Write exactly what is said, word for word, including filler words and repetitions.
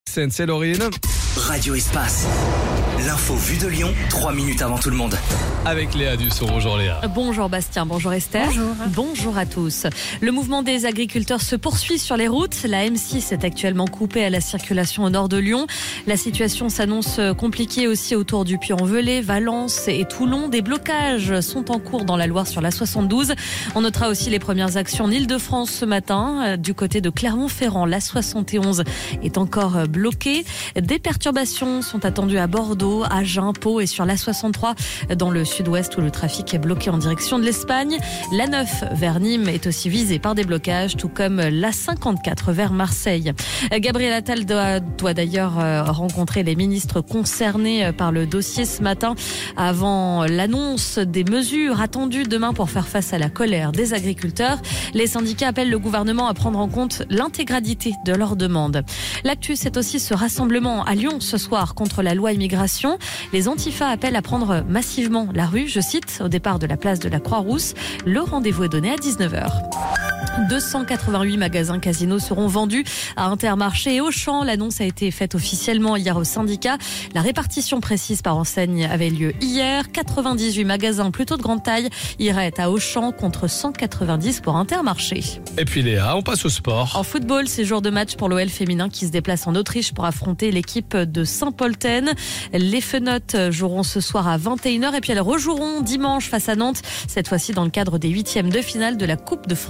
C'est Laurine. Radio Espace. L'info vue de Lyon, trois minutes avant tout le monde. Avec Léa Dusson. Bonjour Léa. Bonjour Bastien, bonjour Esther. Bonjour. Bonjour à tous. Le mouvement des agriculteurs se poursuit sur les routes. La M six est actuellement coupée à la circulation au nord de Lyon. La situation s'annonce compliquée aussi autour du Puy-en-Velay, Valence et Toulon. Des blocages sont en cours dans la Loire sur la soixante-douze. On notera aussi les premières actions en Île-de-France ce matin. Du côté de Clermont-Ferrand, la soixante et onze est encore bloquée. Des perturbations sont attendues à Bordeaux, Agen, Pau et sur la soixante-trois dans le sud-ouest où le trafic est bloqué en direction de l'Espagne. La neuf vers Nîmes est aussi visée par des blocages, tout comme la cinquante-quatre vers Marseille. Gabriel Attal doit, doit d'ailleurs rencontrer les ministres concernés par le dossier ce matin avant l'annonce des mesures attendues demain pour faire face à la colère des agriculteurs. Les syndicats appellent le gouvernement à prendre en compte l'intégralité de leurs demandes. L'actu, c'est aussi ce rassemblement à Lyon ce soir contre la loi immigration. Les Antifa appellent à prendre massivement la rue, je cite, au départ de la place de la Croix-Rousse. Le rendez-vous est donné à dix-neuf heures. deux cent quatre-vingt-huit magasins casinos seront vendus à Intermarché et Auchan. L'annonce a été faite officiellement hier au syndicat. La répartition précise par enseigne avait lieu hier. quatre-vingt-dix-huit magasins plutôt de grande taille iraient à Auchan contre cent quatre-vingt-dix pour Intermarché. Et puis Léa, on passe au sport. En football, c'est jour de match pour l'O L féminin qui se déplace en Autriche pour affronter l'équipe de Saint-Polten. Les Fenotes joueront ce soir à vingt et une heures et puis elles rejoueront dimanche face à Nantes, cette fois-ci dans le cadre des huitièmes de finale de la Coupe de France.